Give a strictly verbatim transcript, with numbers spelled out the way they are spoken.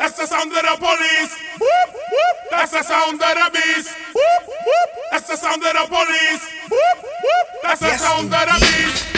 That's the sound of the police. Whoop, whoop. That's the sound of the beast. Whoop, whoop. That's the sound of the police. Whoop, whoop. That's the Yes, sound of the indeed. beast.